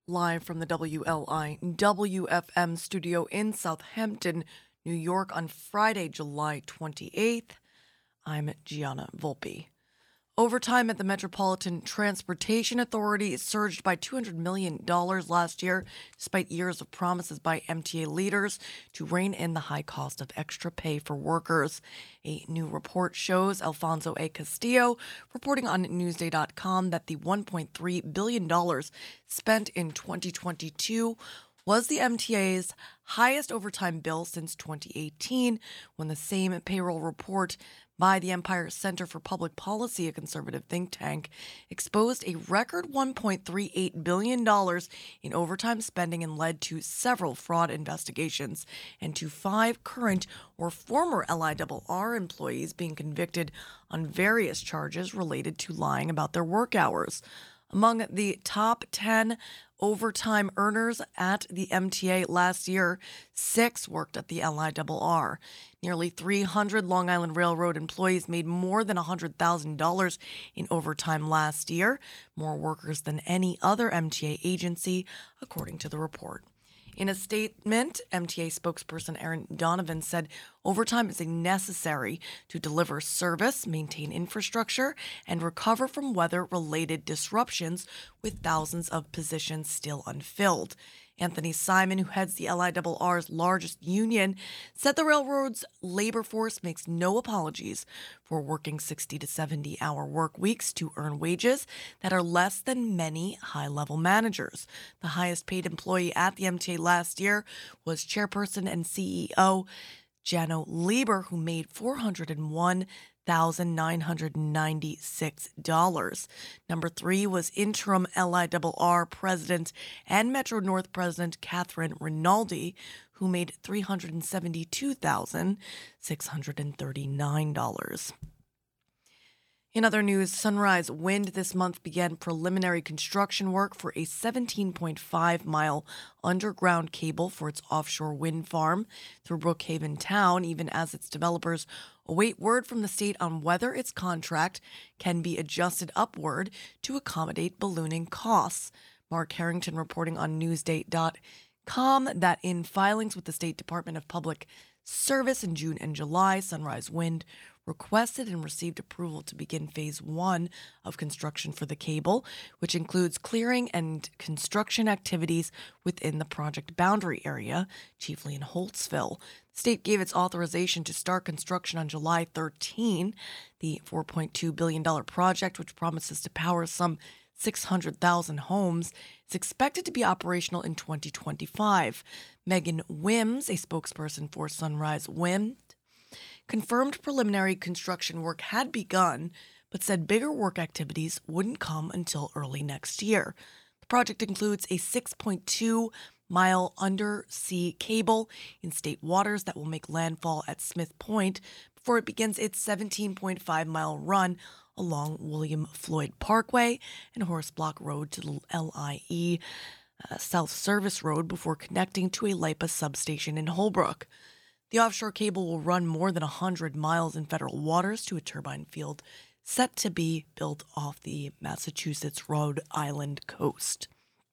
Live from the WLI-WFM studio in Southampton, New York on Friday, July 28th, I'm Gianna Volpe. Overtime at the Metropolitan Transportation Authority surged by $200 million last year, despite years of promises by MTA leaders to rein in the high cost of extra pay for workers. A new report shows Alfonso A. Castillo reporting on Newsday.com that the $1.3 billion spent in 2022 was the MTA's highest overtime bill since 2018, when the same payroll report by the Empire Center for Public Policy, a conservative think tank, exposed a record $1.38 billion in overtime spending and led to several fraud investigations and to 5 current or former LIRR employees being convicted on various charges related to lying about their work hours. Among the top 10 overtime earners at the MTA last year, 6 worked at the LIRR. Nearly 300 Long Island Railroad employees made more than $100,000 in overtime last year, more workers than any other MTA agency, according to the report. In a statement, MTA spokesperson Aaron Donovan said overtime is necessary to deliver service, maintain infrastructure, and recover from weather-related disruptions, with thousands of positions still unfilled. Anthony Simon, who heads the LIRR's largest union, said the railroad's labor force makes no apologies for working 60 to 70-hour work weeks to earn wages that are less than many high-level managers. The highest-paid employee at the MTA last year was chairperson and CEO Jano Lieber, who made $401,996. Number 3 was interim LIRR president and Metro North president Catherine Rinaldi, who made $372,639. In other news, Sunrise Wind this month began preliminary construction work for a 17.5-mile underground cable for its offshore wind farm through Brookhaven Town, even as its developers await word from the state on whether its contract can be adjusted upward to accommodate ballooning costs. Mark Harrington reporting on Newsday.com that in filings with the State Department of Public Service in June and July, Sunrise Wind requested and received approval to begin Phase 1 of construction for the cable, which includes clearing and construction activities within the project boundary area, chiefly in Holtzville. The state gave its authorization to start construction on July 13. The $4.2 billion project, which promises to power some 600,000 homes, is expected to be operational in 2025. Megan Wims, a spokesperson for Sunrise Wind, confirmed preliminary construction work had begun, but said bigger work activities wouldn't come until early next year. The project includes a 6.2-mile undersea cable in state waters that will make landfall at Smith Point before it begins its 17.5-mile run along William Floyd Parkway and Horace Block Road to the LIE South Service Road before connecting to a LIPA substation in Holbrook. The offshore cable will run more than 100 miles in federal waters to a turbine field set to be built off the Massachusetts Rhode Island coast.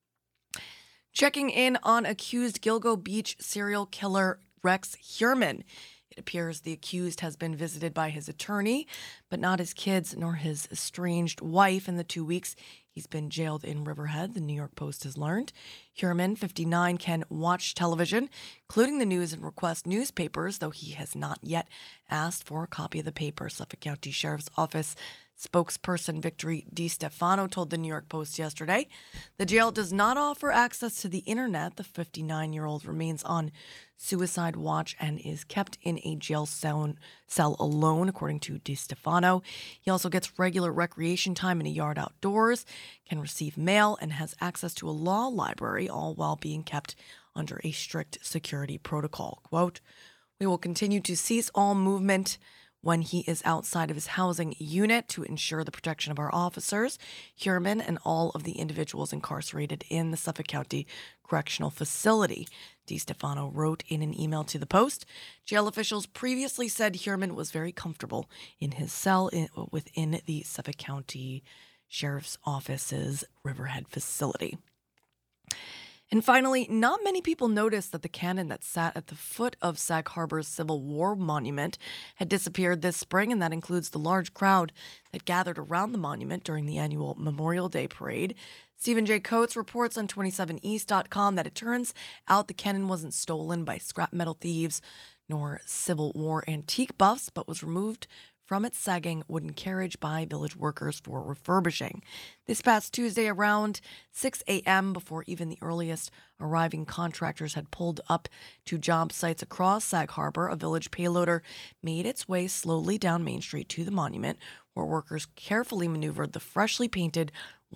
Checking in on accused Gilgo Beach serial killer Rex Heuermann. It appears the accused has been visited by his attorney, but not his kids nor his estranged wife in the 2 weeks he's been jailed in Riverhead, the New York Post has learned. Heuermann, 59, can watch television, including the news, and request newspapers, though he has not yet asked for a copy of the paper. Suffolk County Sheriff's Office spokesperson Victory DiStefano told the New York Post yesterday the jail does not offer access to the internet. The 59-year-old remains on suicide watch and is kept in a jail cell alone, according to DiStefano. He also gets regular recreation time in a yard outdoors, can receive mail, and has access to a law library, all while being kept under a strict security protocol. Quote, "We will continue to cease all movement when he is outside of his housing unit to ensure the protection of our officers, Heuermann, and all of the individuals incarcerated in the Suffolk County Correctional Facility," DiStefano wrote in an email to the Post. Jail officials previously said Heuermann was very comfortable in his cell within the Suffolk County Sheriff's Office's Riverhead facility. And finally, not many people noticed that the cannon that sat at the foot of Sag Harbor's Civil War monument had disappeared this spring, and that includes the large crowd that gathered around the monument during the annual Memorial Day parade. Stephen J. Coates reports on 27east.com that it turns out the cannon wasn't stolen by scrap metal thieves nor Civil War antique buffs, but was removed from its sagging wooden carriage by village workers for refurbishing. This past Tuesday around 6 a.m., before even the earliest arriving contractors had pulled up to job sites across Sag Harbor, a village payloader made its way slowly down Main Street to the monument, where workers carefully maneuvered the freshly painted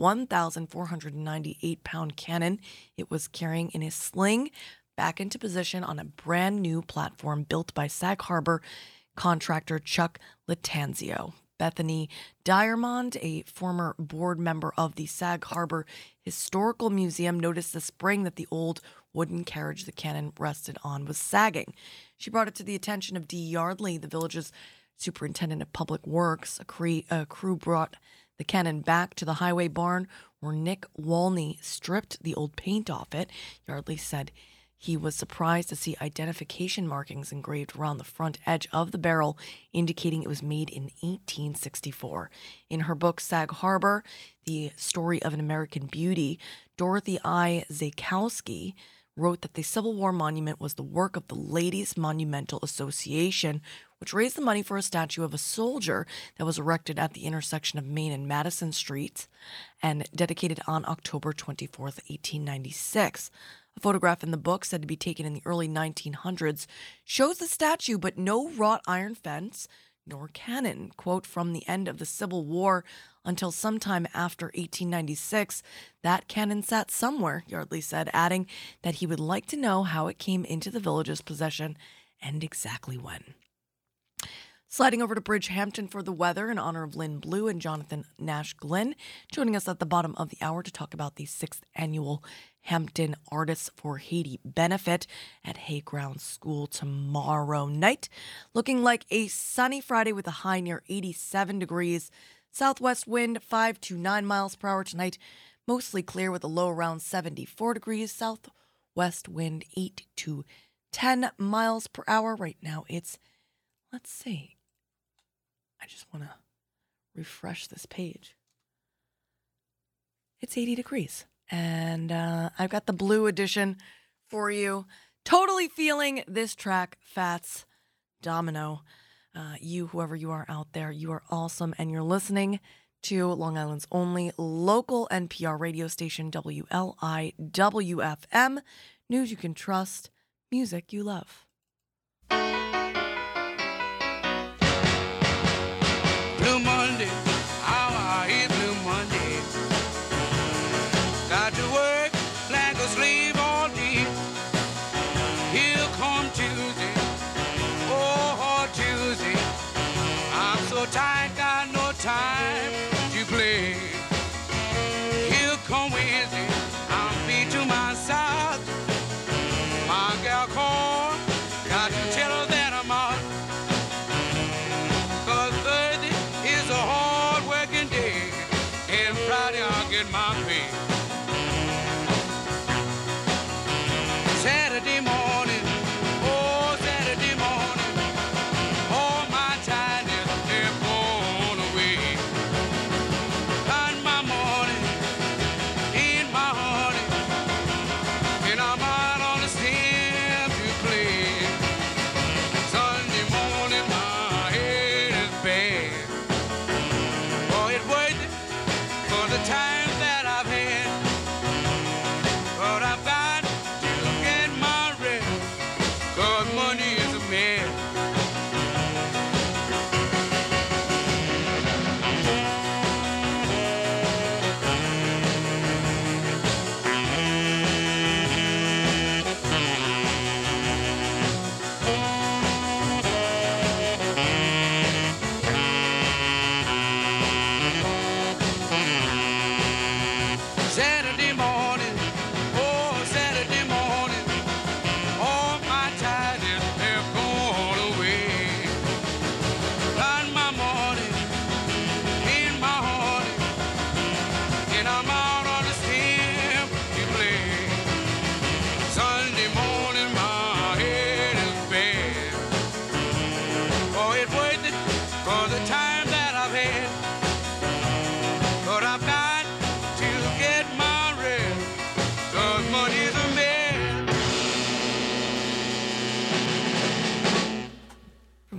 1,498-pound cannon it was carrying in a sling back into position on a brand new platform built by Sag Harbor contractor Chuck Latanzio. Bethany Diamond, a former board member of the Sag Harbor Historical Museum, noticed this spring that the old wooden carriage the cannon rested on was sagging. She brought it to the attention of Dee Yardley, the village's superintendent of public works. A crew brought the cannon back to the highway barn where Nick Walney stripped the old paint off it. Yardley said he was surprised to see identification markings engraved around the front edge of the barrel, indicating it was made in 1864. In her book, Sag Harbor, The Story of an American Beauty, Dorothy I. Zakowski wrote that the Civil War monument was the work of the Ladies Monumental Association, which raised the money for a statue of a soldier that was erected at the intersection of Main and Madison Streets and dedicated on October 24th, 1896. A photograph in the book, said to be taken in the early 1900s, shows the statue but no wrought iron fence nor cannon. Quote, from the end of the Civil War until sometime after 1896, that cannon sat somewhere, Yardley said, adding that he would like to know how it came into the village's possession and exactly when. Sliding over to Bridgehampton for the weather in honor of Lynn Blue and Jonathan Nash Glynn, joining us at the bottom of the hour to talk about the 6th annual Hampton Artists for Haiti benefit at Hayground School tomorrow night. Looking like a sunny Friday with a high near 87 degrees. Southwest wind 5 to 9 miles per hour tonight. Mostly clear with a low around 74 degrees. Southwest wind 8 to 10 miles per hour. Right now it's, let's see. I just want to refresh this page. It's 80 degrees. And I've got the blue edition for you. Totally feeling this track, Fats Domino. You, whoever you are out there, you are awesome. And you're listening to Long Island's only local NPR radio station, WLIWFM. News you can trust, music you love. Blue Monday, I hate Blue Monday. Got to work like a slave all day. Here come Tuesday, oh Tuesday. I'm so tired, got no time to play. Here come Wednesday, I'm beat to my side. My gal called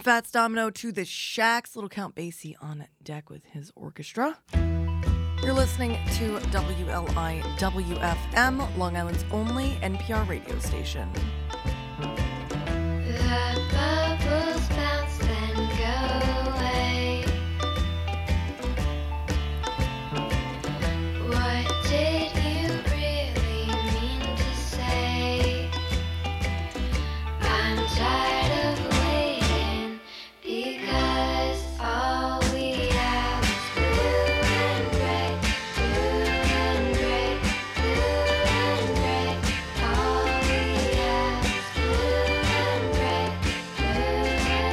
Fats Domino to the Shacks. Little Count Basie on deck with his orchestra. You're listening to WLIWFM, Long Island's only NPR radio station. The bubbles bounce and go away. What did you really mean to say? I'm tired of waiting because all we have is blue and gray, blue and gray, blue and gray. All we have is blue and gray, blue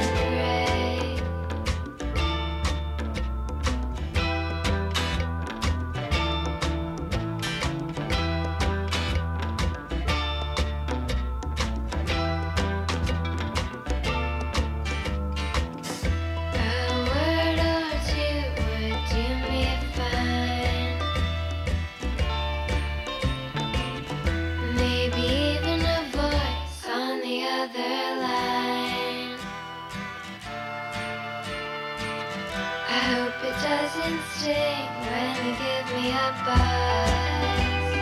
doesn't sting when you give me a buzz.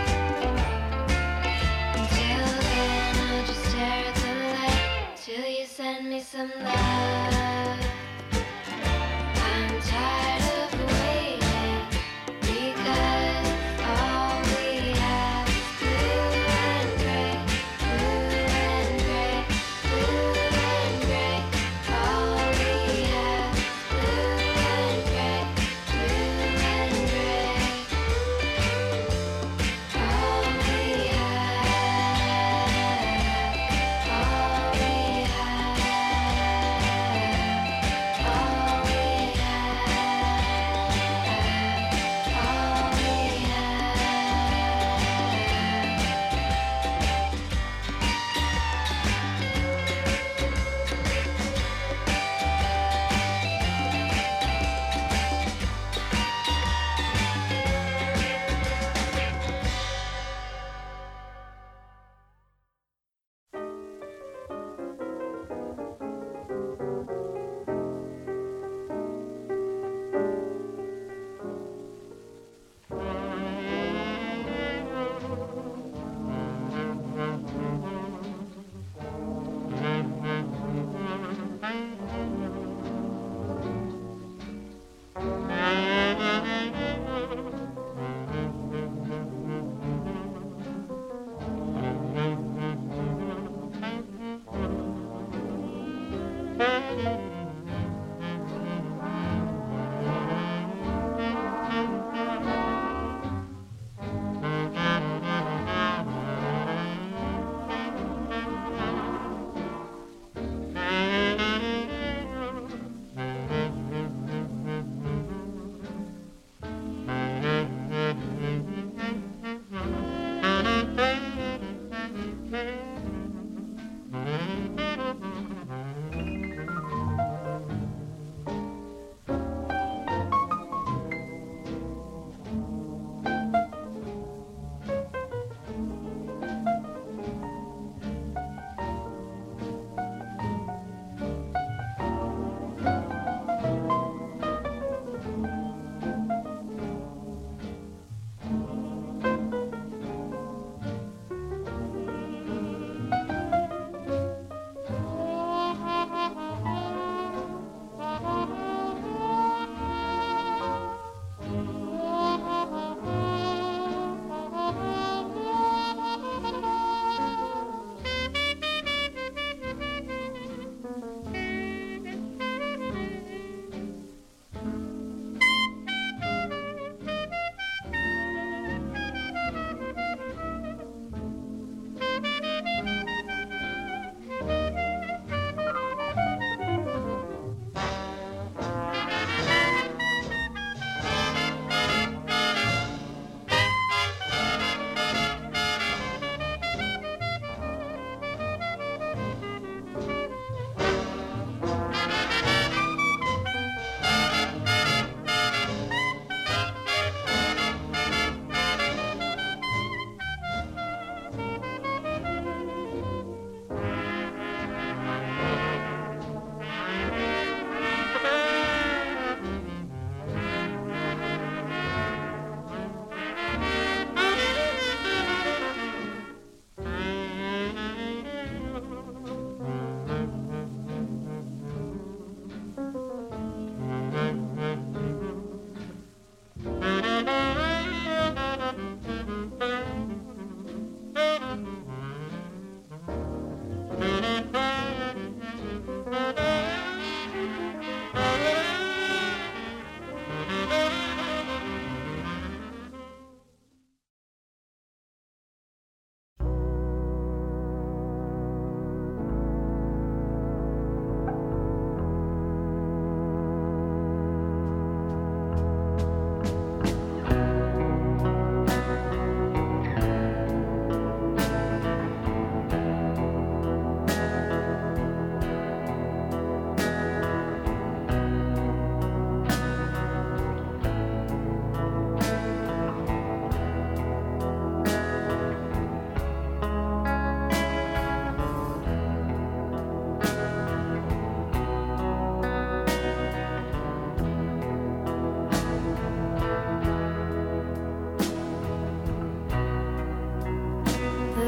Until then, I'll just stare at the light till you send me some love. I'm tired of waiting because all we have is blue and gray, blue and gray, blue and gray. All we have is blue and gray, blue and gray. All we have, all we have.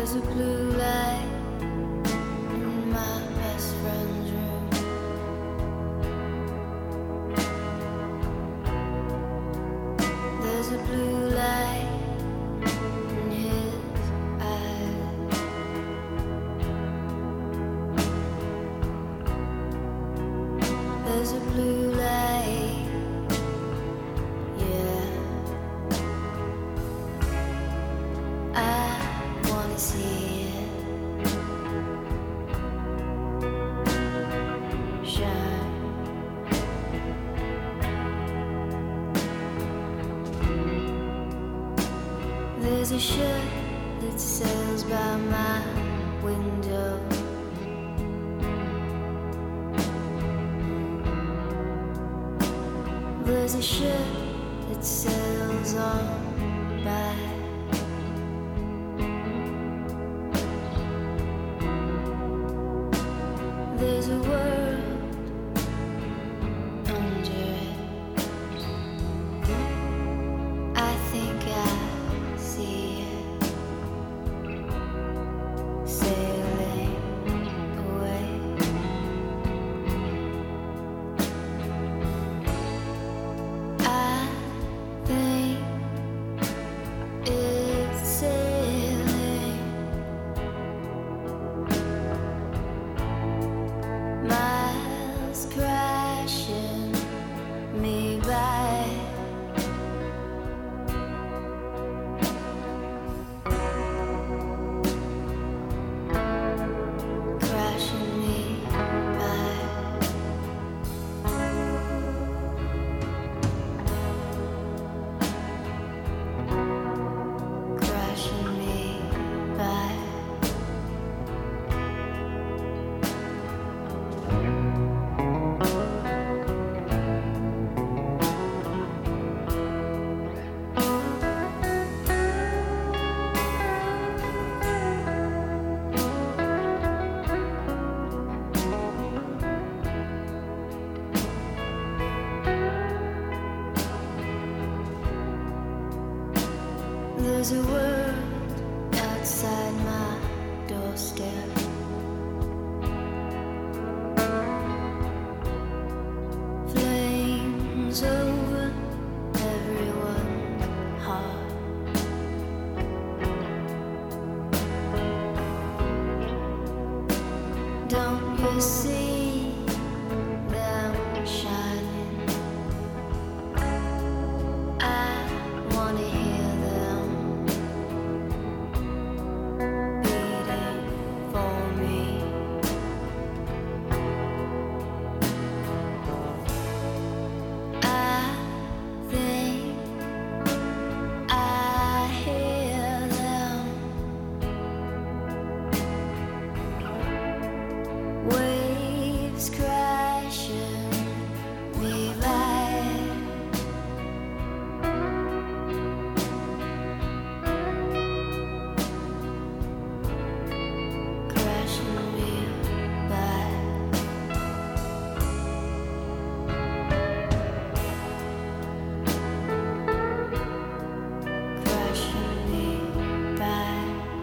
There's a blue light in my best friend's room. There's a blue light in his eyes. There's a blue light, yeah. I wanna see it shine. There's a ship that sails by my window. There's a ship that sails on by. There's a world under it. I think I see it sailing away. I think it's sailing. Miles crashing me by. Crashing me by. Crashing me by. There's a world outside my doorstep. Flames over everyone's heart. Don't you see them shining? I wanna hear them beating for me. I think I hear them. Waves crashing me by. Crashing me by. Crashing me by.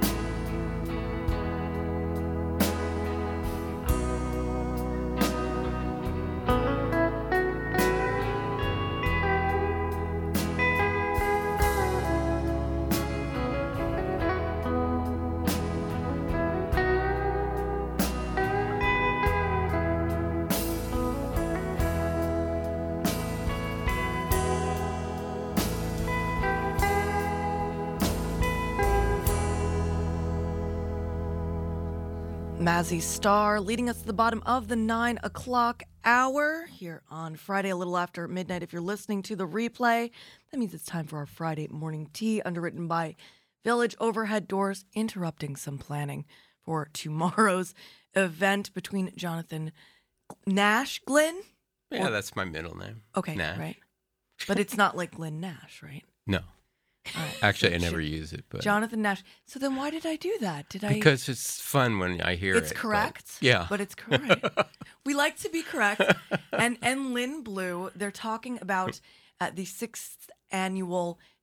Mazzy Star leading us to the bottom of the 9 o'clock hour here on Friday, a little after midnight. If you're listening to the replay, that means it's time for our Friday morning tea, underwritten by Village Overhead Doors, interrupting some planning for tomorrow's event between Jonathan Nash, Glenn? Yeah, that's my middle name. Okay, Nash. right. But it's not like Glenn Nash, right? No. All right. Actually, I never use it, but Jonathan Nash. So then why did I do that? Did I? because it's fun when I hear It's it. correct. Yeah. But it's correct. We like to be correct. And Lynn Blue, they're talking about the 6th annual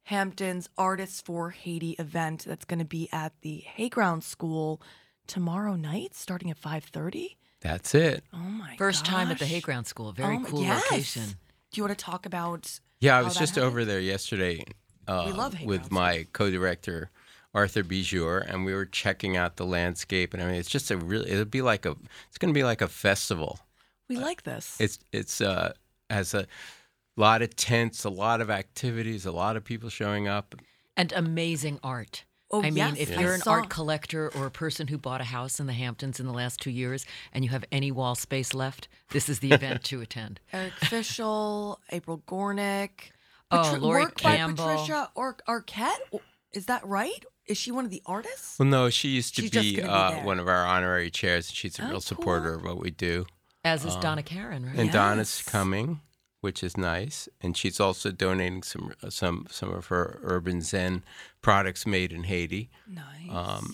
Hampton's Artists for Haiti event that's going to be at the Hayground School tomorrow night, starting at 5:30. That's it. Oh my! First time at the Hayground School. Very cool location. Do you want to talk about? Yeah, I was just over there yesterday we love with my co-director Arthur Bijour, and we were checking out the landscape. And I mean, it's just it's going to be like a festival. We like this. It's has a lot of tents, a lot of activities, a lot of people showing up, and amazing art. Oh, I mean, if you're an saw. art collector or a person who bought a house in the Hamptons in the last 2 years and you have any wall space left, this is the event to attend. Eric Fischel, April Gornick. Lori work Campbell. By Patricia Arquette. Is that right? Is she one of the artists? Well, no, she used to She's just be gonna be there. one of our honorary chairs. She's a real cool. supporter of what we do. As is Donna Karen, right? And Yes. Donna's coming, which is nice, and she's also donating some of her urban Zen products made in Haiti. Nice.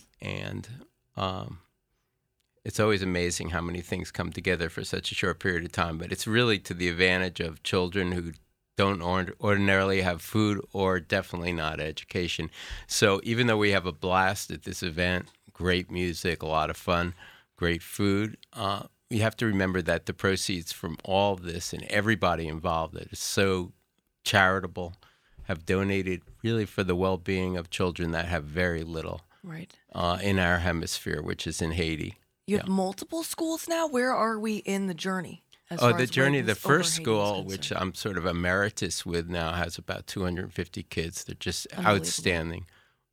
It's always amazing how many things come together for such a short period of time. But it's really to the advantage of children who don't ordinarily have food or definitely not education. So even though we have a blast at this event, great music, a lot of fun, great food, we have to remember that the proceeds from all of this and everybody involved that is so charitable have donated really for the well-being of children that have very little Right. in our hemisphere, which is in Haiti. You have multiple schools now? Where are we in the journey? The journey, the first Haiti school, is which concerned? I'm sort of emeritus with now, has about 250 kids. They're just Unbelievable. outstanding.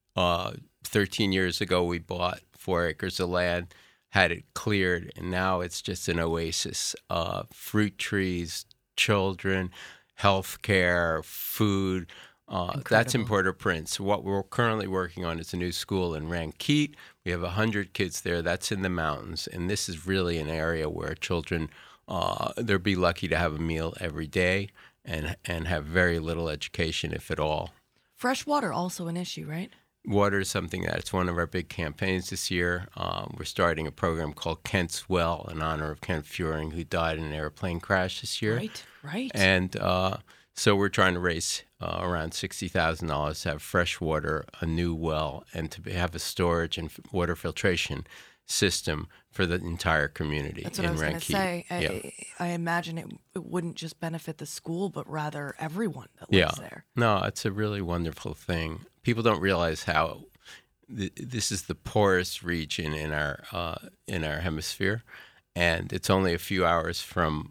13 years ago, we bought 4 acres of land, had it cleared, and now it's just an oasis. Fruit trees, children, health care, food. That's in Port-au-Prince. What we're currently working on is a new school in Ranquet. We have 100 kids there. That's in the mountains. And this is really an area where children, they'll be lucky to have a meal every day and have very little education, if at all. Fresh water also an issue, right? Water is something that's one of our big campaigns this year. We're starting a program called Kent's Well in honor of Kent Furing, who died in an airplane crash this year. Right. And so we're trying to raise around $60,000 to have fresh water, a new well, and to have a storage and water filtration system for the entire community. That's what in I was going to say. Yeah. I imagine it wouldn't just benefit the school, but rather everyone that lives there. No, it's a really wonderful thing. People don't realize how this is the poorest region in our hemisphere, and it's only a few hours from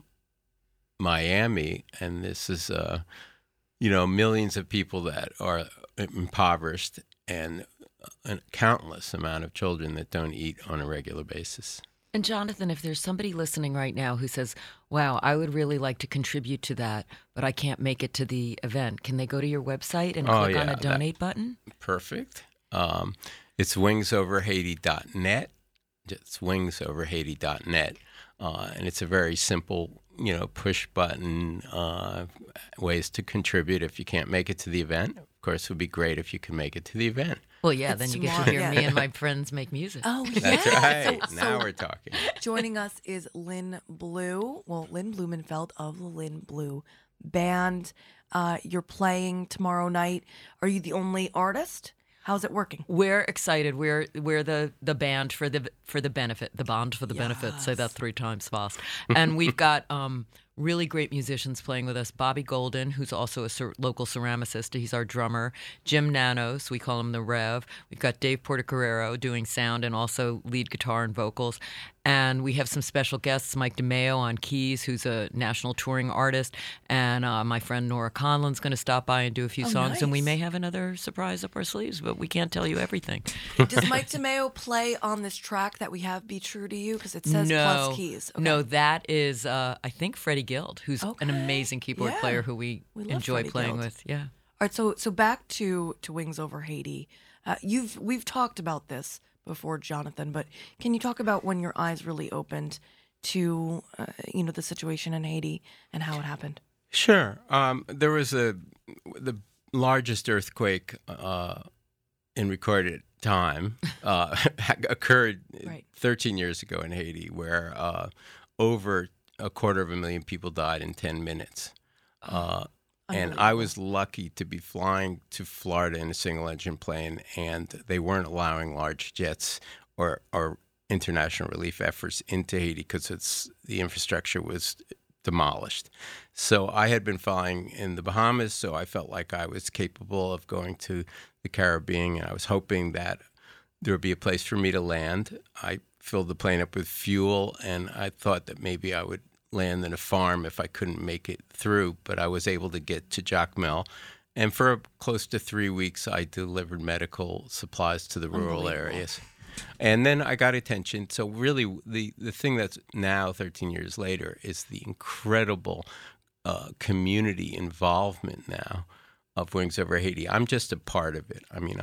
Miami, and this is millions of people that are impoverished and a countless amount of children that don't eat on a regular basis. And Jonathan, if there's somebody listening right now who says, wow, I would really like to contribute to that, but I can't make it to the event, can they go to your website and click on a donate button? Perfect. It's wingsoverhaiti.net. It's wingsoverhaiti.net. And it's a very simple, push button ways to contribute if you can't make it to the event. Of course, it would be great if you could make it to the event. Well, yeah, It's then you get smart, to hear yeah. me and my friends make music. Oh, That's yes. right. So Now we're talking. joining us is Lynn Blumenfeld of the Lynn Blue Band. You're playing tomorrow night. Are you the only artist? How's it working? We're excited. We're the band for the benefit, the band for the benefit. Say that 3 times fast. And we've got really great musicians playing with us. Bobby Golden, who's also a local ceramicist. He's our drummer. Jim Nanos, we call him the Rev. We've got Dave Portocarrero doing sound and also lead guitar and vocals. And we have some special guests, Mike DeMeo on keys, who's a national touring artist. And my friend Nora Conlon's going to stop by and do a few songs. And we nice. may have another surprise up our sleeves, but we can't tell you everything. Does Mike DeMeo play on this track that we have, Be True to You? Because it says plus keys. Okay. No, that is, I think, Freddie Guild, who's an Okay. amazing keyboard Yeah. player who we love enjoy Freddie playing Guild. with. Yeah. All right, so back to Wings Over Haiti. We've talked about this before, Jonathan, but can you talk about when your eyes really opened to the situation in Haiti and how it happened? Sure. There was the largest earthquake in recorded time occurred Right. 13 years ago in Haiti, where over 250,000 people died in 10 minutes. And I was lucky to be flying to Florida in a single-engine plane, and they weren't allowing large jets or international relief efforts into Haiti because the infrastructure was demolished. So I had been flying in the Bahamas, so I felt like I was capable of going to the Caribbean, and I was hoping that there would be a place for me to land. I filled the plane up with fuel, and I thought that maybe I would land in a farm if I couldn't make it through, but I was able to get to Jacmel. And for close to 3 weeks, I delivered medical supplies to the rural areas. And then I got attention. So really, the thing that's now, 13 years later, is the incredible community involvement now of Wings Over Haiti. I'm just a part of it. I mean,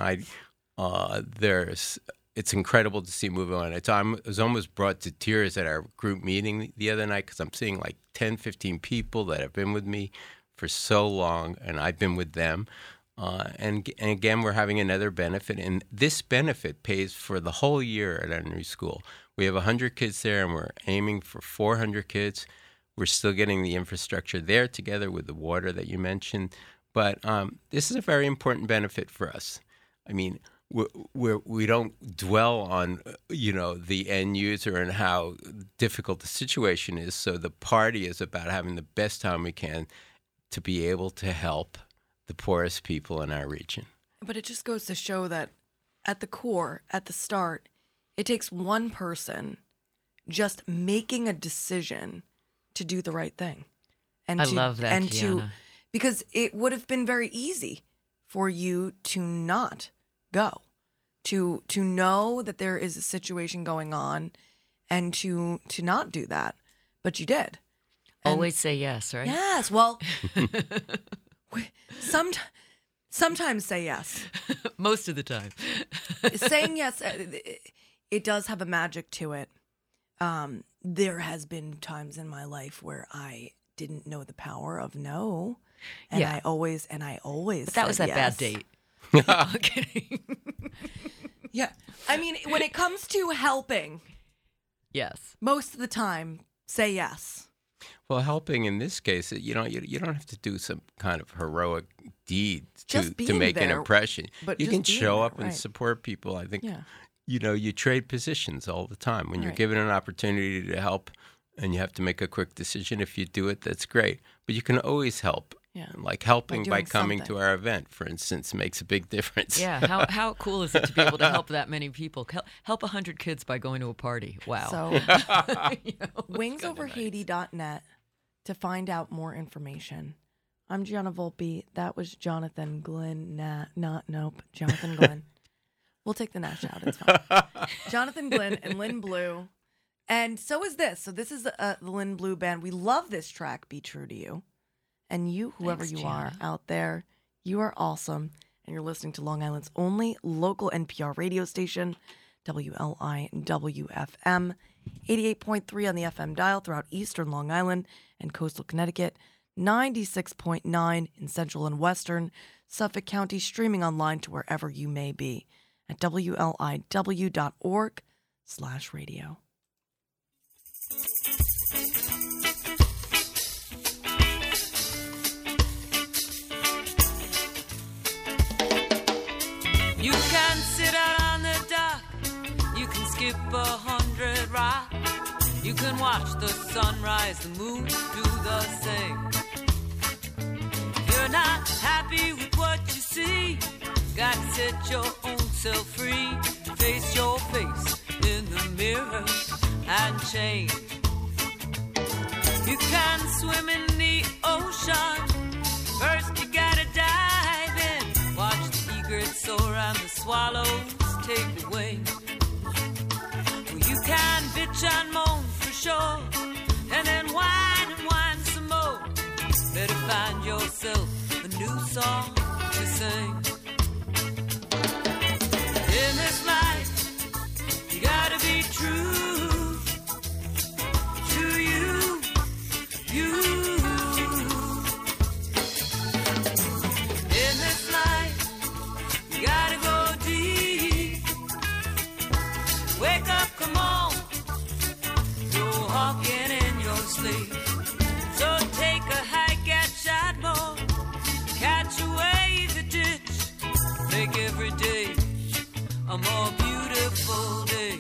it's incredible to see moving on. I was almost brought to tears at our group meeting the other night because I'm seeing like 10, 15 people that have been with me for so long, and I've been with them. And again, we're having another benefit, and this benefit pays for the whole year at our new school. We have 100 kids there, and we're aiming for 400 kids. We're still getting the infrastructure there together with the water that you mentioned. But this is a very important benefit for us. I mean, we don't dwell on, the end user and how difficult the situation is. So the party is about having the best time we can to be able to help the poorest people in our region. But it just goes to show that at the core, at the start, it takes one person just making a decision to do the right thing. And I love that, Kiana. Because it would have been very easy for you to not go, to know that there is a situation going on and to not do that. But you did. Always say yes, right? Yes. Well, sometimes say yes. Most of the time. Saying yes, it does have a magic to it. There has been times in my life where I didn't know the power of no. And I always But that said was that yes. bad date. I'm kidding. Yeah. I mean, when it comes to helping, Yes. most of the time, say yes. Well, helping in this case, you don't have to do some kind of heroic deed Just to being make an there, impression. but You just can being show there, up and right. support people. I think, Yeah. you trade positions all the time. When you're Right. given an opportunity to help and you have to make a quick decision, if you do it, that's great. But you can always help. Yeah. Like helping by doing coming something. to our event, for instance, makes a big difference. Yeah. How cool is it to be able to help that many people? Help 100 kids by going to a party. Wow. So, You know, wingsoverhaiti.net to find out more information. I'm Gianna Volpe. That was Jonathan Glenn. Jonathan Glenn. We'll take the Nash out. It's fine. Jonathan Glenn and Lynn Blue. And so is this. So this is the Lynn Blue Band. We love this track, Be True to You. And you, whoever Thanks, you are Gianna. out there, you are awesome. And you're listening to Long Island's only local NPR radio station, WLIWFM, 88.3 on the FM dial throughout eastern Long Island and coastal Connecticut, 96.9 in central and western Suffolk County, streaming online to wherever you may be at WLIW.org/radio. You can sit out on the dock, you can skip 100 rocks, you can watch the sunrise, the moon do the same. If you're not happy with what you see, gotta set your own self free, face your face in the mirror and change. You can swim in the ocean, first you gotta dive in, watch the egrets soar and the swallows take the wing. Well, you can bitch and moan for sure, and then whine some more. Better find yourself a new song to sing. In this life, you gotta be true to you. In this life, you gotta go deep. Wake up, come on. Go hawking in your sleep. So take a hike at Shadmore. beautiful day.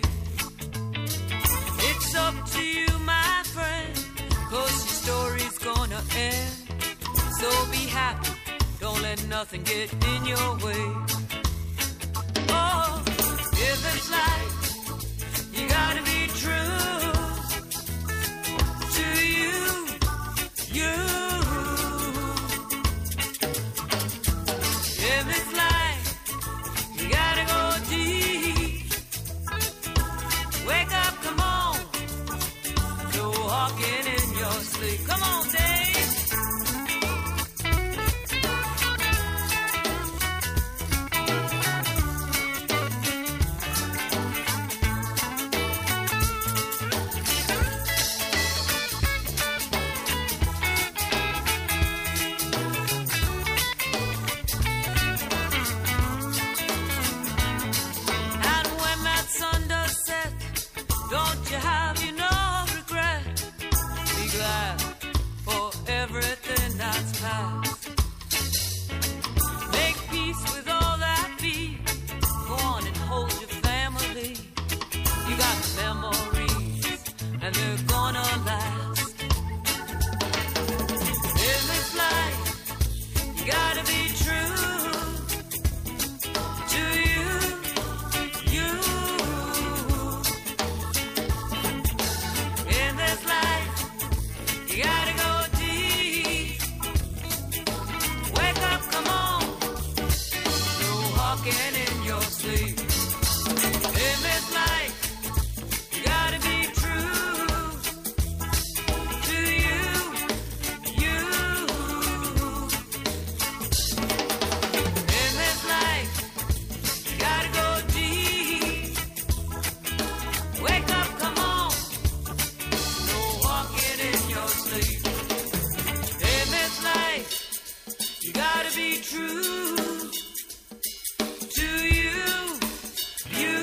It's up to you, my friend, 'cause your story's gonna end. So be happy, don't let nothing get in your way. Oh, if it's life, you gotta be true to you, you. If it's life, you gotta go deep. Wake up, come on, no walking in your sleep. Come on, Dave. And when that sun does set, don't you have you no regret? Be glad for everything that's past. Make peace with all that be. Go on and hold your family. You got memories, and they're gonna last. In this life, you gotta be true to you, you. In this life, you gotta go deep. Wake up, come on, no walking in your sleep. In this life, you gotta be true to you, you. In this life, you gotta go deep. Wake up, come on, no walking in your sleep. In this life, you gotta be true to you, you.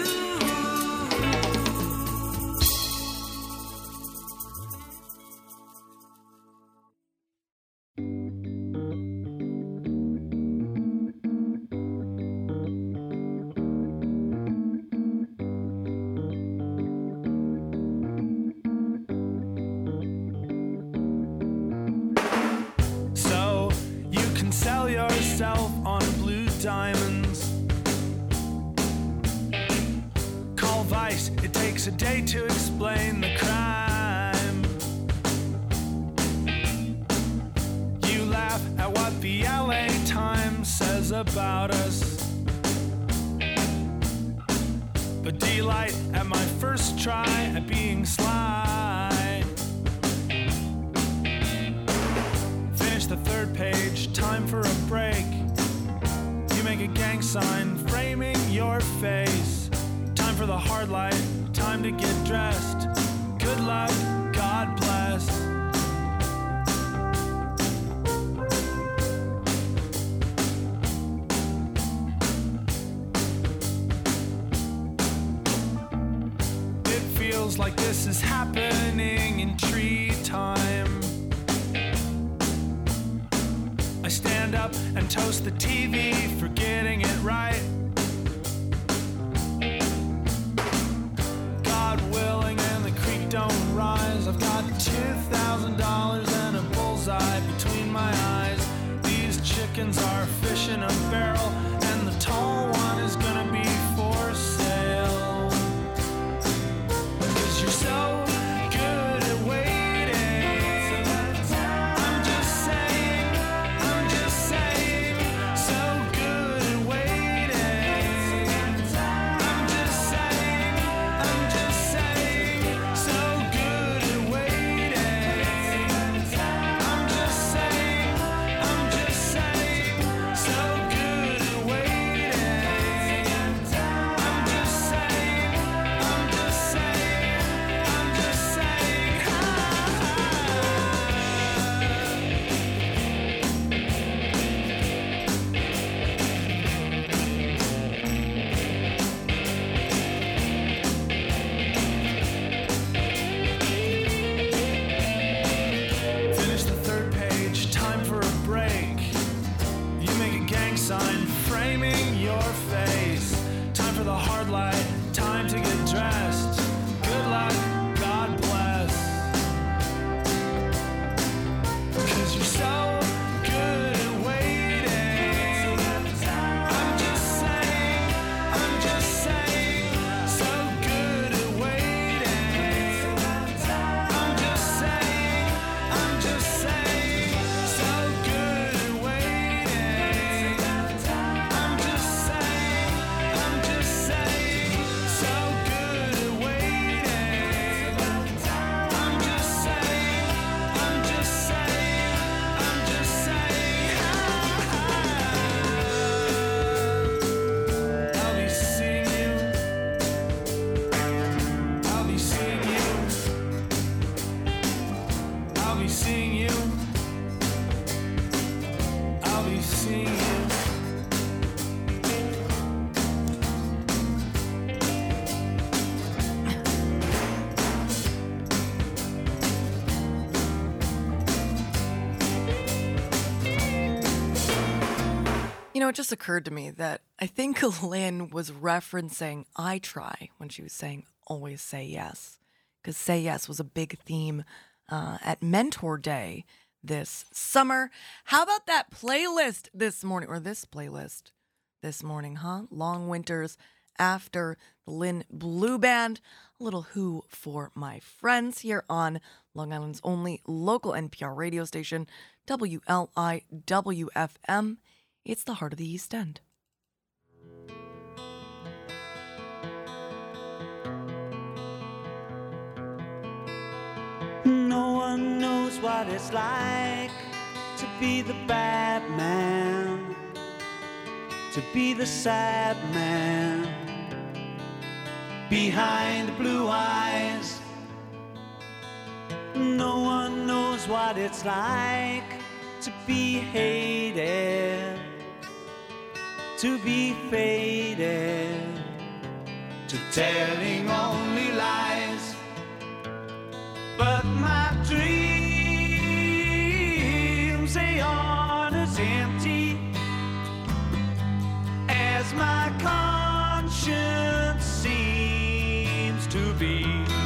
So you can sell yourself on blue diamonds. Call Vice, it takes a day to explain the crime. You laugh at what the LA Times says about us, but delight at my first try at being sly. Finish the third page, time for a break. You make a gang sign framing your face. Time for the hard light, time to get dressed. Good luck, God bless. It feels like this is happening in tree time. I stand up and toast the TV for getting it right. God willing and the creek don't rise. I've got $2,000 and a bullseye between my eyes. These chickens are fish in a barrel, and the tall one is gonna be for sale. 'Cause you're so good at waiting. I'm just saying, so good at waiting. I'm just saying, so good at waiting. I'm just saying, so good at It just occurred to me that I think Lynn was referencing I Try when she was saying always say yes. Because say yes was a big theme at Mentor Day this summer. How about that playlist this morning, or this playlist this morning, huh? Long Winters after the Lynn Blue Band. A little Who for my friends here on Long Island's only local NPR radio station, WLIWFM. It's the heart of the East End. No one knows what it's like to be the bad man, to be the sad man behind the blue eyes. No one knows what it's like to be hated, to be faded, to telling only lies. But my dreams, they aren't as empty as my conscience seems to be.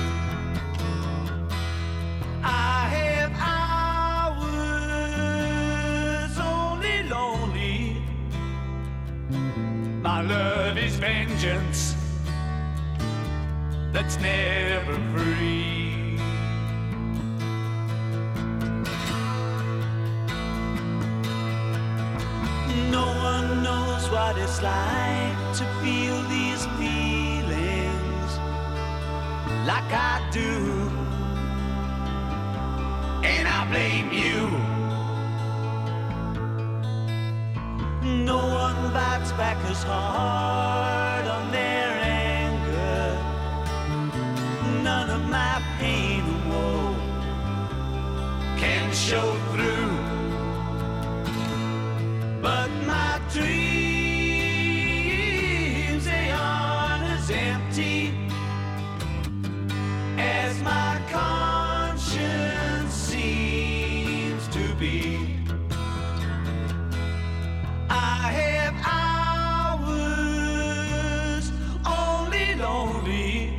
I have hours only lonely. My love is vengeance that's never free. No one knows what it's like to feel these feelings like I do, and I blame you. No one bites back as hard on their anger. None of my pain and woe can show through. But my dreams, they aren't as empty as my conscience seems to be. I have hours only lonely.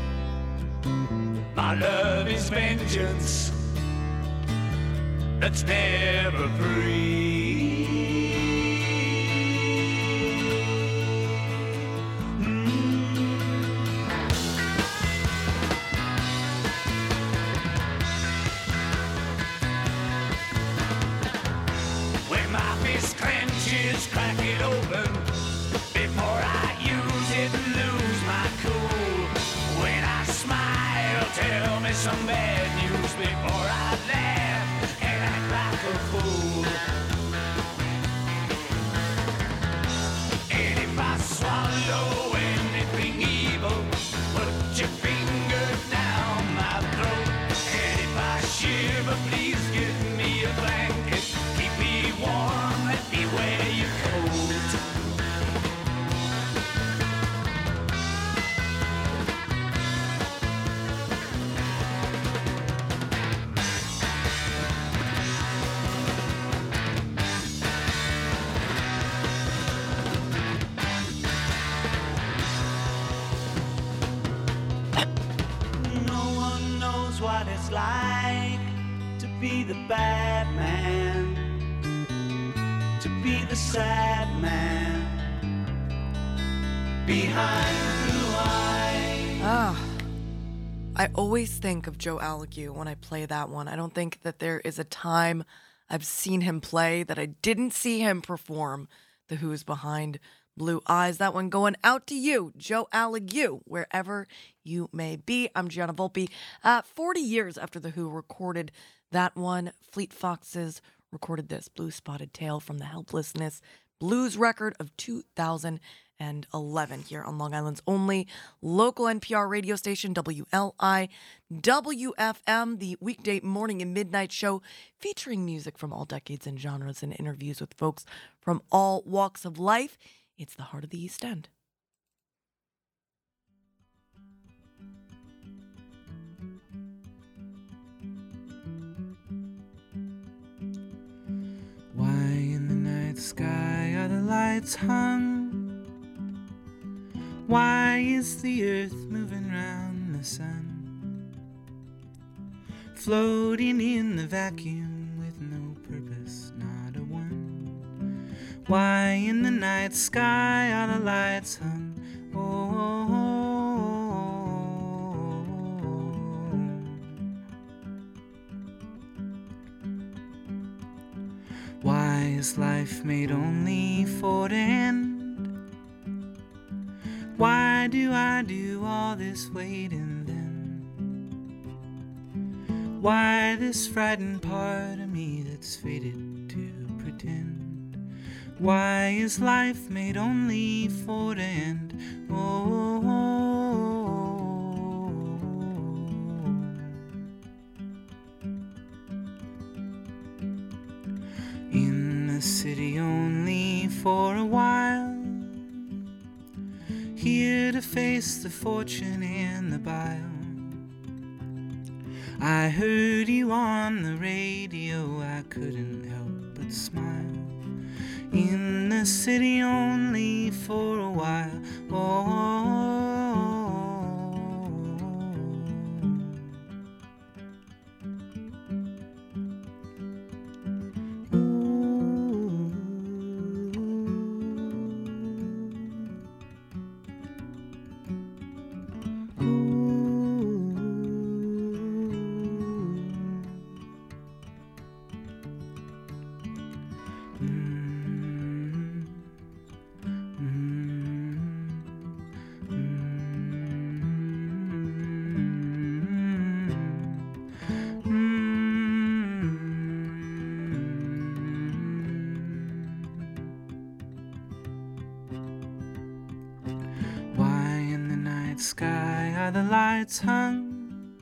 My love is vengeance that's never free. Crack it open before I use it and lose my cool. When I smile, tell me some bad news before I laugh and act like a fool. And if I swallow anything evil, put your finger down my throat. And if I shiver, please give me a blanket. Keep me warm, let me wear your coat. No one knows what it's like to be the bad man, to be the sad man behind blue eyes. I always think of Joe Alligue when I play that one. I don't think that there is a time I've seen him play that I didn't see him perform the Who's Behind Blue Eyes. That one going out to you, Joe Alligue, wherever you may be. I'm Gianna Volpe. 40 years after the Who recorded that one, Fleet Foxes recorded this Blue Spotted Tail from the Helplessness Blues record of 2011 here on Long Island's only local NPR radio station, WLIWFM, the weekday morning and midnight show featuring music from all decades and genres and interviews with folks from all walks of life. It's the heart of the East End. Why in the night sky are the lights hung? Why is the earth moving round the sun? Floating in the vacuum with no purpose, not a one. Why in the night sky are the lights hung? Oh. Why is life made only for the end? Why do I do all this waiting then? Why this frightened part of me that's fated to pretend? Why is life made only for the end? Oh. In the city only for a while, here to face the fortune and the bile. I heard you on the radio, I couldn't help but smile. In the city only for a while. Oh. Sky are the lights hung?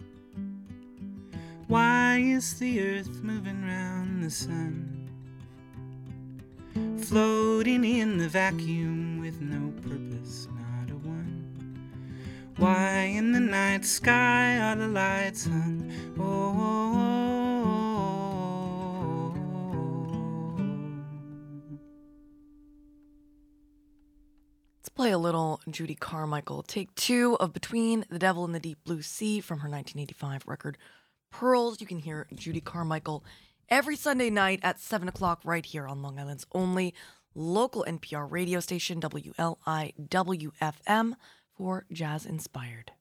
Why is the earth moving round the sun? Floating in the vacuum with no purpose, not a one. Why in the night sky are the lights hung? Oh. Play a little Judy Carmichael. Take 2 of Between the Devil and the Deep Blue Sea from her 1985 record Pearls. You can hear Judy Carmichael every Sunday night at 7 o'clock right here on Long Island's only local NPR radio station, WLIW-FM, for Jazz Inspired.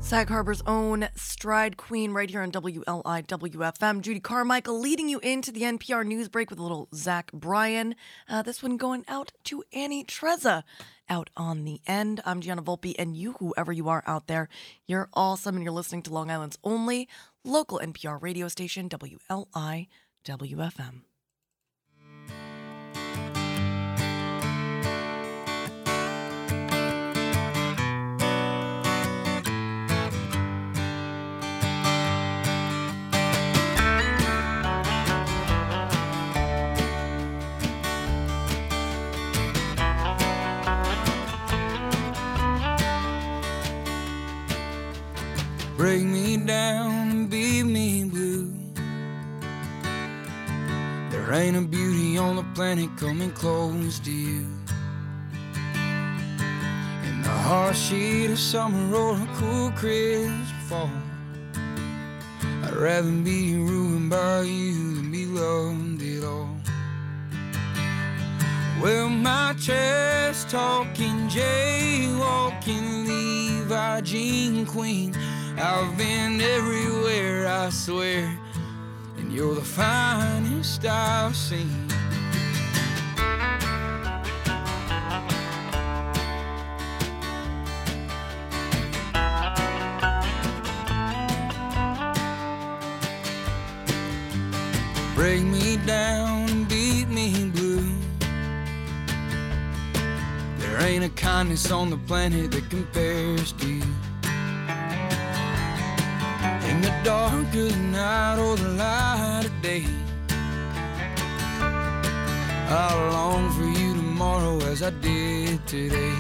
Sag Harbor's own Stride Queen right here on WLIWFM. Judy Carmichael leading you into the NPR news break with a little Zach Bryan. This one going out to Annie Trezza out on the end. I'm Gianna Volpe, and you, whoever you are out there, you're awesome, and you're listening to Long Island's only local NPR radio station, WLIWFM. Break me down and beat me blue. There ain't a beauty on the planet coming close to you. In the harsh heat of summer or a cool crisp fall, I'd rather be ruined by you than be loved at all. Well, my chest talking, jaywalking, Levi Jean Queen. I've been everywhere, I swear, and you're the finest I've seen. Break me down and beat me blue. There ain't a kindness on the planet that compares to you. In the dark of the night or the light of day, I'll long for you tomorrow as I did today.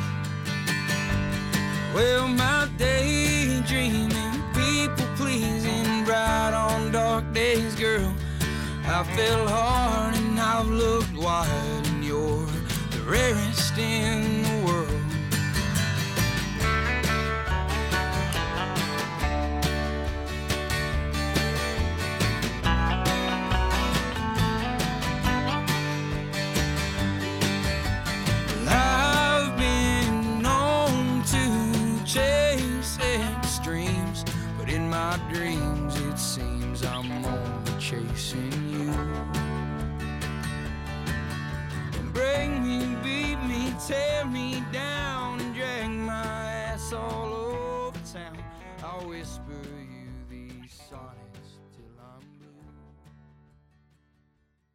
Well, my daydreaming, people pleasing, bright on dark days, girl, I fell hard and I've looked wide, and you're the rarest in